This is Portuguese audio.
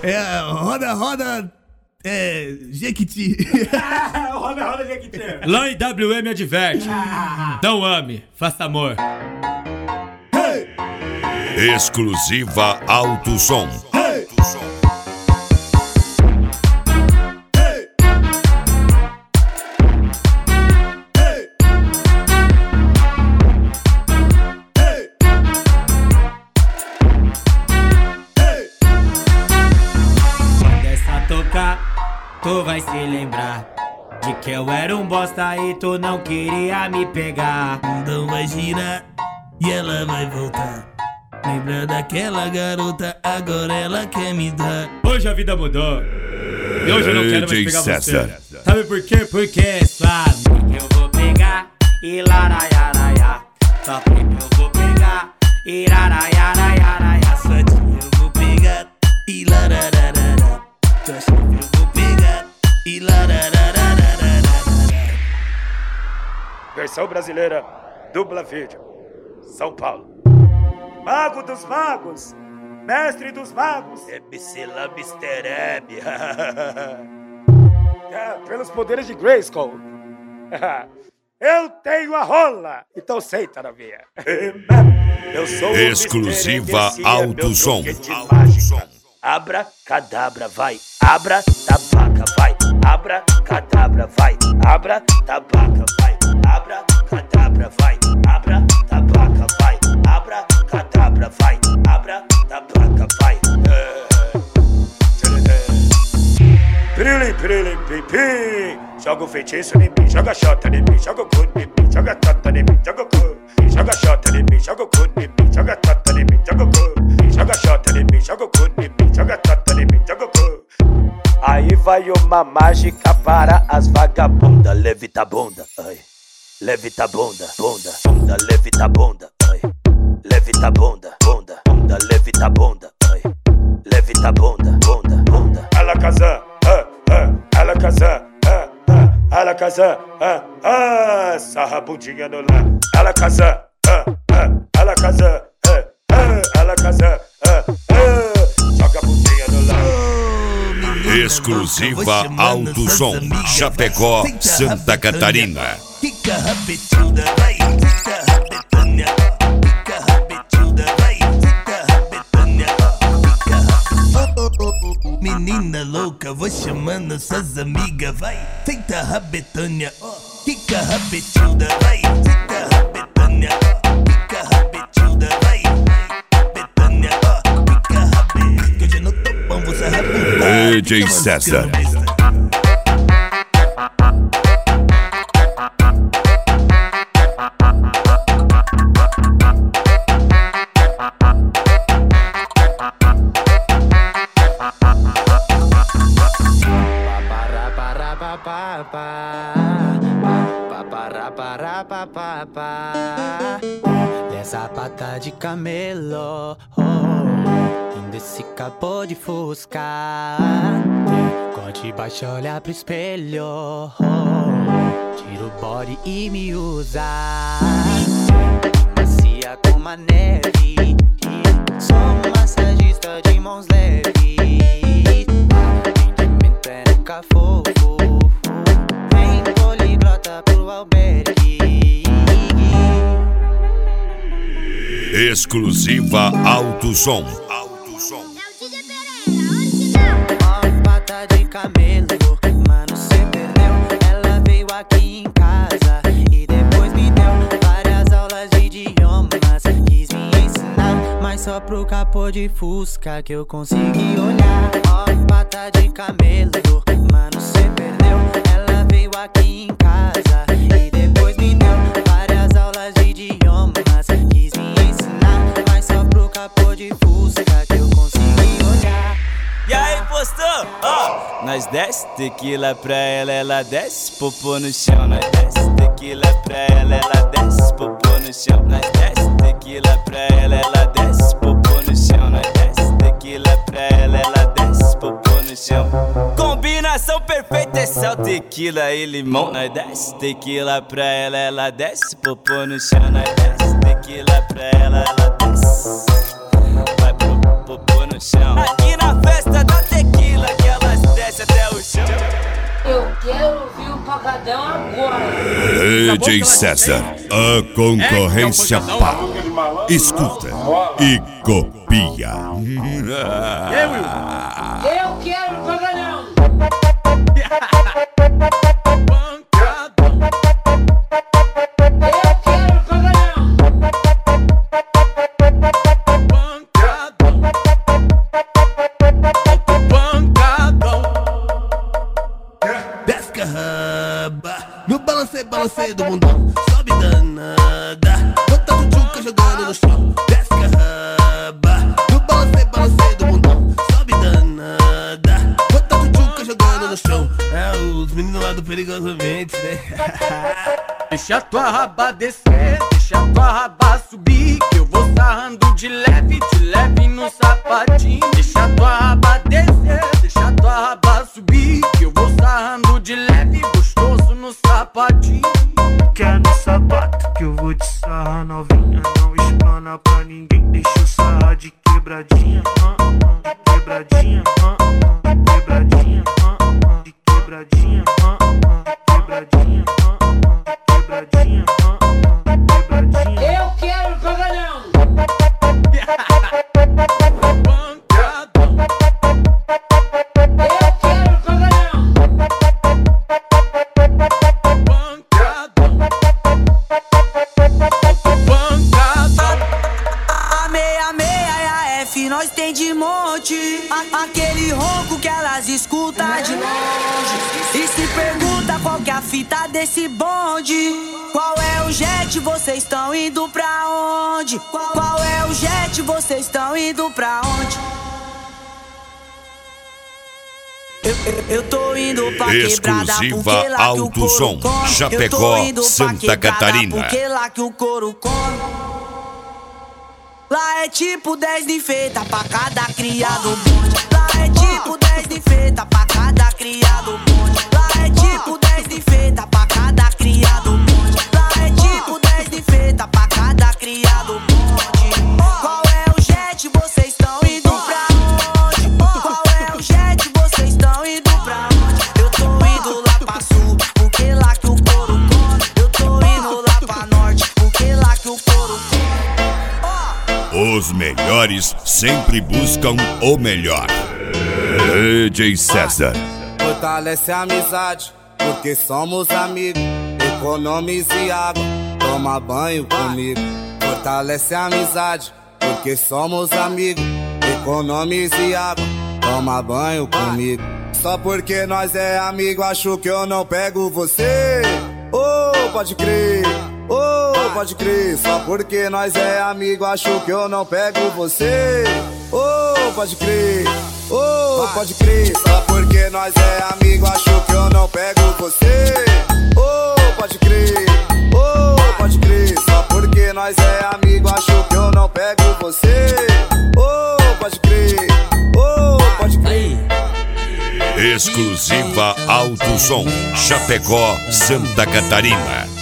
Roda, roda, Jequiti. Roda, roda, Jequiti. Lá em WM adverte. Não ame, faça amor. Exclusiva Alto Som. Quando essa tocar, tu vai se lembrar de que eu era um bosta e tu não queria me pegar. Então vai girar e ela vai voltar. Lembra daquela garota, agora ela quer me dar. Hoje a vida mudou e hoje eu não quero mais pegar César. você. Sabe por quê? Porque é sua amiga eu vou pegar e laraiaraiá. Só que eu vou pegar e laraiaraiá. Sua tia eu vou pegar e larararará. Tua chefe eu vou pegar e larararará. Versão brasileira, dubla vídeo. São Paulo. Mago dos magos, mestre dos magos. MC Mr. Ab. Pelos poderes de Grayskull. Eu tenho a rola, então senta na minha. Eu sou o Exclusiva Mr. Alto Som. Abra cadabra, vai. Abra tabaca, vai. Abra cadabra, vai. Abra tabaca, vai. Abra cadabra, vai. Abra tabaca, vai. Abra cadabra, vai. Abra tabaca, vai. Pirim, pirim, pim, pim. Joga o feitiço em mim, joga xota em mim, joga o cu em mim, joga tota em mim, joga o cu. Joga xota em mim, joga o cu em mim, joga tota em mim, joga o cu. Joga xota em mim, joga o cu em mim, joga tota em mim, joga o cu. Aí vai uma mágica para as vagabundas. Levita a bunda, ai. Levita a bunda, bunda, bunda, levita a bunda, ai. Levita a bunda, bunda, bunda, levita a bunda, ai. Levita a bunda, bunda, bunda. Alakazam, Alakazam, Alakazam, sarra a bundinha no lá. Alakazam, Alakazam, Alakazam, joga a bundinha no lá. Exclusiva Alto Som. Chapecó, Santa Catarina. Fica rabetuda, vai. Fica rabetânia. Fica rabetuda, vai. Fica rabetânia. Fica rabetânia. Menina louca, vou chamando suas amigas, vai. Feita rabetânia. Fica rabetuda, vai. Fica rabetânia. Fica rabetuda, vai. Rabetânia. Fica rabetânia. Que hoje não tô bom, você rabetuda. DJ César. Essa pata de camelo, ainda esse capô de fusca. Corte baixo, olha pro espelho, tira o body e me usa. Macia como a neve, sou massagista de mãos leves. Entendimento é nunca fofo, vem poliglota pro albergue. Exclusiva Alto Som. Uma pata de camelo, mano, cê perdeu. Ela veio aqui em casa e depois me deu várias aulas de idiomas. Quis me ensinar, mas só pro capô de fusca que eu consegui olhar. Uma pata de camelo, mano, cê perdeu. Ela veio aqui em casa e depois me deu várias aulas de idiomas. Quis me ensinar, mas só pro capô de fusca que eu consegui olhar. E aí, postou? Nós desce, tequila pra ela desce, popô no chão. Nós desce, tequila pra ela desce, popô no chão. Nós desce, tequila pra ela desce, popô no chão. Nós desce, tequila pra ela desce, popô no chão. Combinação perfeita é sal, tequila e limão. Nós desce, tequila pra ela desce, popô no chão. Nós desce, tequila pra ela desce, vai pro popô no chão. Aqui na festa da tequila DJ César, a concorrência pá. Escuta e copia. Eu quero pagalhão. No balancei do mundão, sobe danada, bota a tchutchuca jogando no chão. Desce carraba. No balancei do mundão, sobe danada, bota a tchutchuca jogando no chão. É os meninos lá do Perigosamente, né? Deixa tua raba descer, deixa tua raba subir, que eu vou sarrando de leve no sapatinho. Deixa tua raba descer, deixa tua raba subir, que eu vou sarrando de leve, gostoso no sapatinho. Quer no sapato que eu vou te sarrar novinha. Não explana pra ninguém, deixa eu sarrar de quebradinha, de quebradinha, de quebradinha, de quebradinha, de quebradinha, quebradinha, quebradinha. Eu quero pagalhão. Nós tem de monte, aquele ronco que elas escutam de longe. E se pergunta qual que é a fita desse bonde. Qual é o jet, vocês estão indo pra onde? Qual é o jet, vocês estão indo pra onde? Eu tô indo pra quebrada, porque lá que o couro come. Chapecó, Santa Catarina. Porque lá que o couro come. Lá é tipo 10 de enfeita pra cada criado bonde. Lá é tipo 10 de enfeita pra cada criado bonde. Lá é tipo 10 de enfeita pra cada criado bonde. Lá é tipo 10 de enfeita pra cada criado bonde. Qual é o jet, vocês estão indo pra onde? Qual é o jet, vocês estão indo pra onde? Eu tô indo lá pra sul, porque lá que o couro come. Eu tô indo lá pra norte, porque lá que o couro come. Os melhores sempre buscam o melhor. DJ César. Fortalece a amizade, porque somos amigos. Economize água, toma banho comigo. Fortalece a amizade, porque somos amigos. Economize água, toma banho comigo. Só porque nós é amigo, acho que eu não pego você. Oh, pode crer. Oh, pode crer, só porque nós é amigo, acho que eu não pego você. Oh, pode crer, oh, pode crer, só porque nós é amigo, acho que eu não pego você. Oh, pode crer, oh, pode crer, só porque nós é amigo, acho que eu não pego você. Oh, pode crer, oh, pode crer. Exclusiva Alto Som, Chapecó, Santa Catarina.